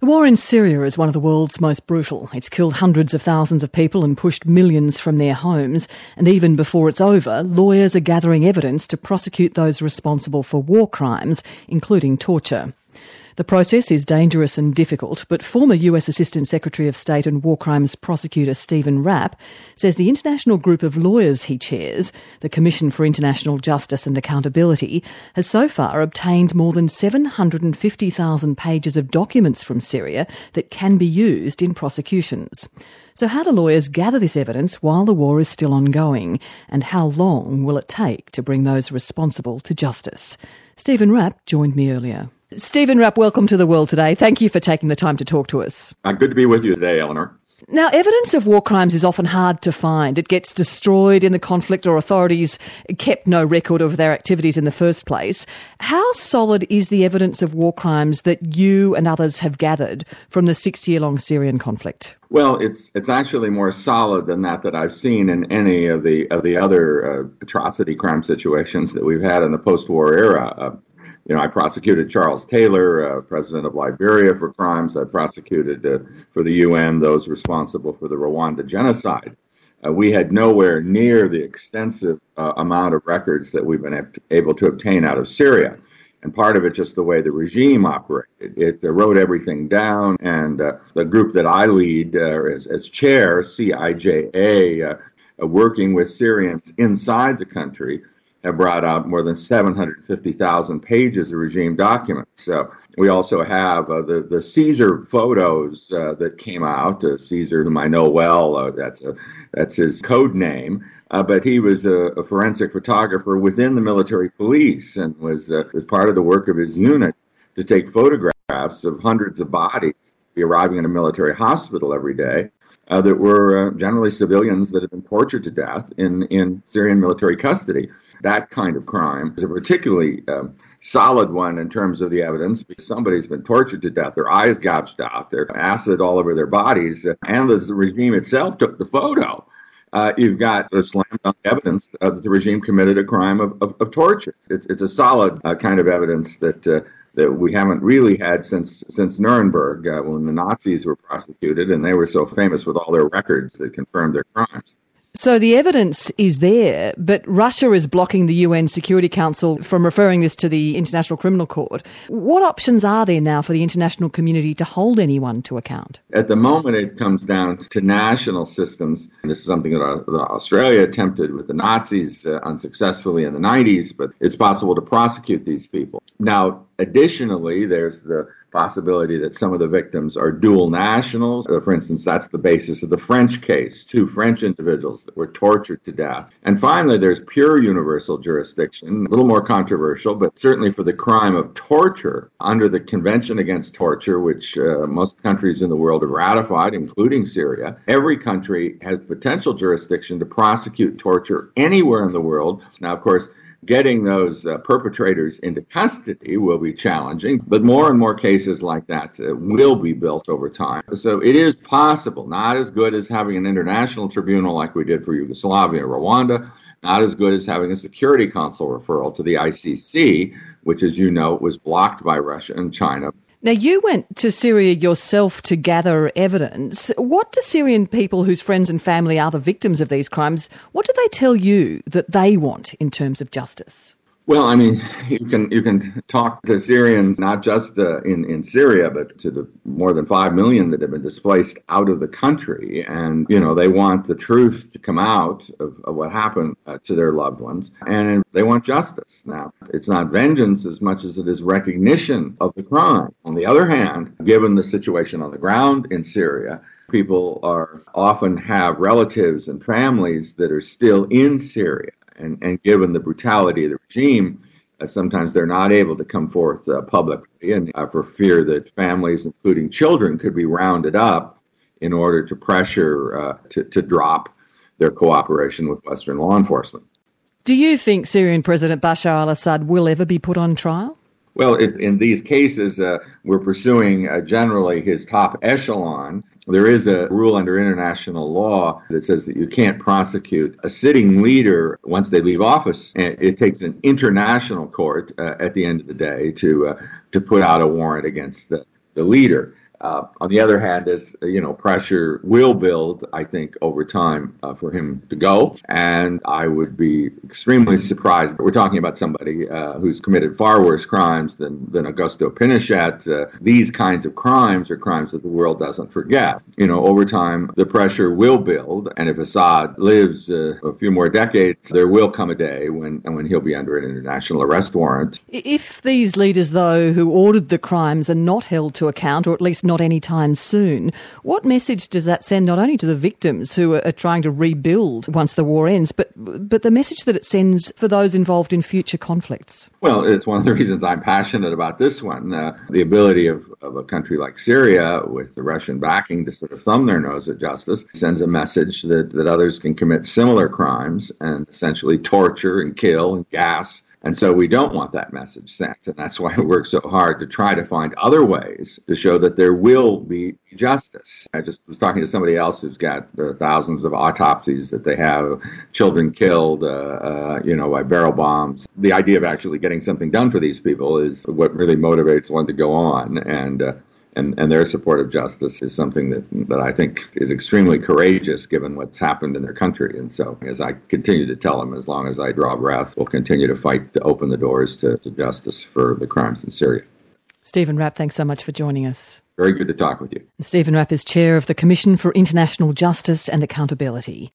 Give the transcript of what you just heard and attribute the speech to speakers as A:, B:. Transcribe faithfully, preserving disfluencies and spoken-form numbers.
A: The war in Syria is one of the world's most brutal. It's killed hundreds of thousands of people and pushed millions from their homes. And even before it's over, lawyers are gathering evidence to prosecute those responsible for war crimes, including torture. The process is dangerous and difficult, but former U S Assistant Secretary of State and War Crimes Prosecutor Stephen Rapp says the international group of lawyers he chairs, the Commission for International Justice and Accountability, has so far obtained more than seven hundred fifty thousand pages of documents from Syria that can be used in prosecutions. So how do lawyers gather this evidence while the war is still ongoing? And how long will it take to bring those responsible to justice? Stephen Rapp joined me earlier. Stephen Rapp, welcome to The World Today. Thank you for taking the time to talk to us.
B: Uh, good to be with you today, Eleanor.
A: Now, evidence of war crimes is often hard to find. It gets destroyed in the conflict or authorities kept no record of their activities in the first place. How solid is the evidence of war crimes that you and others have gathered from the six-year-long Syrian conflict?
B: Well, it's it's actually more solid than that that I've seen in any of the of the other uh, atrocity crime situations that we've had in the post-war era. Uh, You know, I prosecuted Charles Taylor, uh, president of Liberia, for crimes. I prosecuted uh, for the U N those responsible for the Rwanda genocide. Uh, we had nowhere near the extensive uh, amount of records that we've been able to obtain out of Syria. And part of it just the way the regime operated. It uh, wrote everything down, and uh, the group that I lead uh, as, as chair, C I J A, uh, uh, working with Syrians inside the country, have brought out more than seven hundred fifty thousand pages of regime documents. So we also have uh, the, the Caesar photos uh, that came out. Uh, Caesar, whom I know well, uh, that's a, that's his code name. Uh, but he was a, a forensic photographer within the military police and was, uh, was part of the work of his unit to take photographs of hundreds of bodies arriving in a military hospital every day. Uh, that were uh, generally civilians that had been tortured to death in, in Syrian military custody. That kind of crime is a particularly um, solid one in terms of the evidence, because somebody's been tortured to death, their eyes gouged out, their acid all over their bodies, uh, and the, the regime itself took the photo. Uh, you've got sort of slam dunk evidence uh, that the regime committed a crime of, of, of torture. It's, it's a solid uh, kind of evidence that uh, that we haven't really had since since Nuremberg, uh, when the Nazis were prosecuted, and they were so famous with all their records that confirmed their crimes.
A: So the evidence is there, but Russia is blocking the U N Security Council from referring this to the International Criminal Court. What options are there now for the international community to hold anyone to account?
B: At the moment, it comes down to national systems. And this is something that Australia attempted with the Nazis uh, unsuccessfully in the nineties, but it's possible to prosecute these people. Now, additionally, there's the possibility that some of the victims are dual nationals. Uh, for instance, that's the basis of the French case, two French individuals that were tortured to death. And finally, there's pure universal jurisdiction, a little more controversial, but certainly for the crime of torture under the Convention Against Torture, which uh, most countries in the world have ratified, including Syria. Every country has potential jurisdiction to prosecute torture anywhere in the world. Now, of course, getting those uh, perpetrators into custody will be challenging, but more and more cases like that uh, will be built over time. So it is possible, not as good as having an international tribunal like we did for Yugoslavia and Rwanda, not as good as having a Security Council referral to the I C C, which, as you know, was blocked by Russia and China.
A: Now, you went to Syria yourself to gather evidence. What do Syrian people whose friends and family are the victims of these crimes, what do they tell you that they want in terms of justice?
B: Well, I mean, you can you can talk to Syrians, not just uh, in, in Syria, but to the more than five million that have been displaced out of the country. And, you know, they want the truth to come out of, of what happened uh, to their loved ones. And they want justice. Now, it's not vengeance as much as it is recognition of the crime. On the other hand, given the situation on the ground in Syria, people are often have relatives and families that are still in Syria. And, and given the brutality of the regime, uh, sometimes they're not able to come forth uh, publicly, and uh, for fear that families, including children, could be rounded up in order to pressure uh, to, to drop their cooperation with Western law enforcement.
A: Do you think Syrian President Bashar al-Assad will ever be put on trial?
B: Well, it, in these cases, uh, we're pursuing uh, generally his top echelon. There is a rule under international law that says that you can't prosecute a sitting leader once they leave office. And it takes an international court uh, at the end of the day to uh, to put out a warrant against the, the leader. Uh, on the other hand, as you know, pressure will build, I think, over time uh, for him to go. And I would be extremely surprised. We're talking about somebody uh, who's committed far worse crimes than, than Augusto Pinochet. Uh, these kinds of crimes are crimes that the world doesn't forget. You know, over time, the pressure will build. And if Assad lives uh, a few more decades, there will come a day when, when he'll be under an international arrest warrant.
A: If these leaders, though, who ordered the crimes are not held to account, or at least not anytime soon, what message does that send not only to the victims who are, are trying to rebuild once the war ends, but but the message that it sends for those involved in future conflicts?
B: Well, it's one of the reasons I'm passionate about this one. Uh, the ability of, of a country like Syria, with the Russian backing, to sort of thumb their nose at justice sends a message that, that others can commit similar crimes and essentially torture and kill and gas. And so we don't want that message sent. And that's why we work so hard to try to find other ways to show that there will be justice. I just was talking to somebody else who's got uh, thousands of autopsies that they have, children killed, uh, uh, you know, by barrel bombs. The idea of actually getting something done for these people is what really motivates one to go on. And uh, And, and their support of justice is something that, that I think is extremely courageous given what's happened in their country. And so, as I continue to tell them, as long as I draw breath, we'll continue to fight to open the doors to, to justice for the crimes in Syria.
A: Stephen Rapp, thanks so much for joining us.
B: Very good to talk with you.
A: Stephen Rapp is chair of the Commission for International Justice and Accountability.